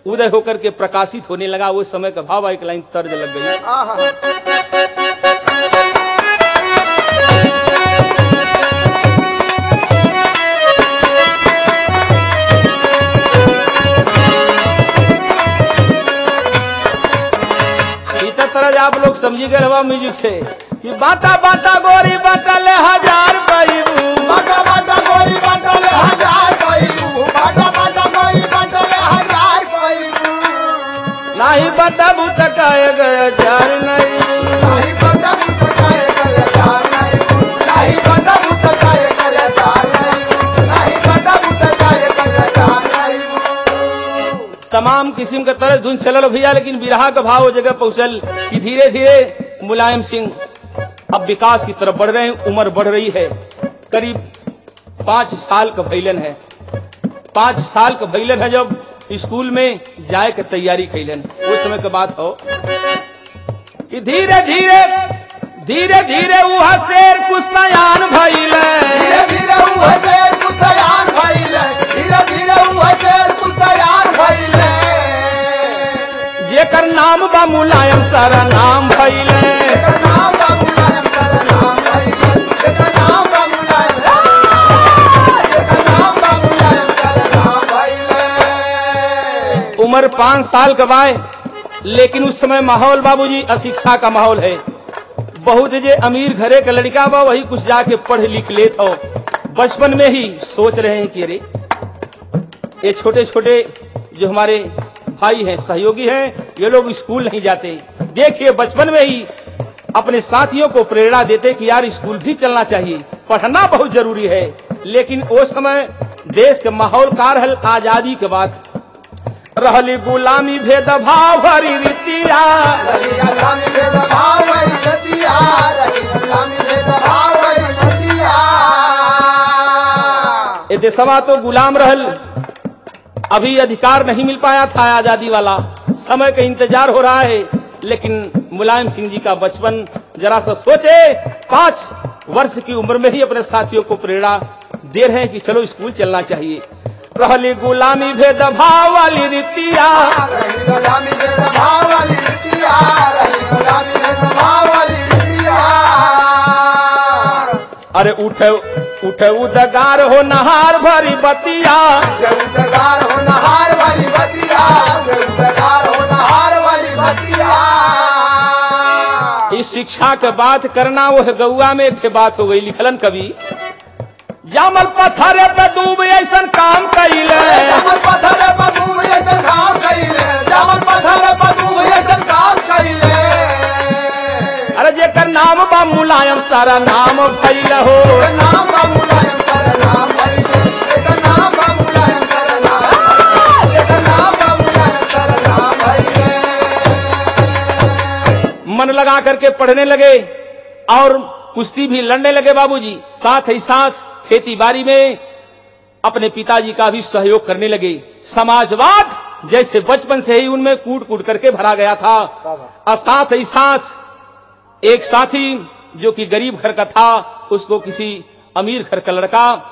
उदय होकर के प्रकाशित होने लगा। वो समय का भाव एक लाइन तर्ज लग गई। तरह आप लोग समझी गए हवा म्यूजिक से कि बाटा बाटा गोरी बाटा ले 1000 पैबू, बाटा बाटा गोरी बाटा ले 1000 पैबू, बाटा बाटा गोरी बाटा ले 1000 पैबू। नाही बाटा बूटा काए गया चार नहीं, नाही बाटा बूटा काए गया चार नहीं, नाही बाटा बूटा काए गया चार नहीं, नाही बाटा बूटा काए गया चार नहीं। तमाम किस्म का तरह धुन चलल भैया, लेकिन बिरहा का भाव वो जगह पहुंचल कि धीरे धीरे मुलायम सिंह अब विकास की तरफ बढ़ रहे हैं। उम्र बढ़ रही है, करीब 5 साल का भैलन है। 5 साल का भैलन है जब स्कूल में जाए के तैयारी कैलन। उस समय की बात हो कि धीरे धीरे धीरे धीरे वह शेर कुछ सयान भैले, धीरे धीरे वह शेर कुछ सयान भैले, धीरे धीरे वह शेर कुछ सयान भैले। जेकर नाम बा मुलायम सारा नाम भैले, जेकर नाम बा मुलायम सारा नाम भैले, जेकर नाम बा मुलायम, जेकर नाम बा मुलायम सारा नाम भैले। उम्र 5 साल का बाय, लेकिन उस समय माहौल बाबूजी अशिक्षा का माहौल है। बहुत जे अमीर घरे का लड़का बा वही कुछ जाके पढ़ लिख लेत हो। बचपन में ही सोच रहे हैं कि अरे ये छोटे छोटे जो हमारे भाई हैं, सहयोगी हैं, ये लोग स्कूल नहीं जाते। देखिए बचपन में ही अपने साथियों को प्रेरणा देते कि यार स्कूल भी चलना चाहिए, पढ़ना बहुत जरूरी है। लेकिन उस समय देश के माहौल का रहल आजादी के बाद रहली गुलामी भेदभाव भरी रीतिया, गुलामी भेदभाव भरी रीतिया, गुलामी भेदभाव भरी रीतिया। ये देशवा तो गुलाम रहल, अभी अधिकार नहीं मिल पाया था आजादी वाला, समय का इंतजार हो रहा है। लेकिन मुलायम सिंह जी का बचपन जरा सा सोचे, 5 वर्ष की उम्र में ही अपने साथियों को प्रेरणा दे रहे हैं कि चलो स्कूल चलना चाहिए। रहली गुलामी भेदभाव वाली रीतिया, गुलामी भेदभाव वाली रीतिया, गुलामी भेदभाव वाली रीतिया। अरे उठे उठे उदगार हो नहार भरी बतिया, उदगार हो नहार वाली बतिया, उदगार हो नहार वाली बतिया। इस शिक्षा के बात करना वो गौआ में एक बात हो गई। लिखलन कवि जामल पत्थर पे डूब ऐसन काम कैले, जामल पत्थर पे डूब ऐसन काम कैले, जामल पत्थर पे डूब ऐसन काम कैले। अरे जेकर नाम बा मुलायम सारा नाम भैले हो, नाम बा मुलायम सारा नाम भैले, जेकर नाम बा मुलायम सारा नाम, जेकर नाम बा मुलायम सारा नाम भैले। मन लगा करके पढ़ने लगे और कुश्ती भी लड़ने लगे बाबूजी। साथ ही साथ खेती बाड़ी में अपने पिताजी का भी सहयोग करने लगे। समाजवाद जैसे बचपन से ही उनमें कूट कूट करके भरा गया था। और साथ ही साथ एक साथी जो कि गरीब घर का था, उसको किसी अमीर घर का लड़का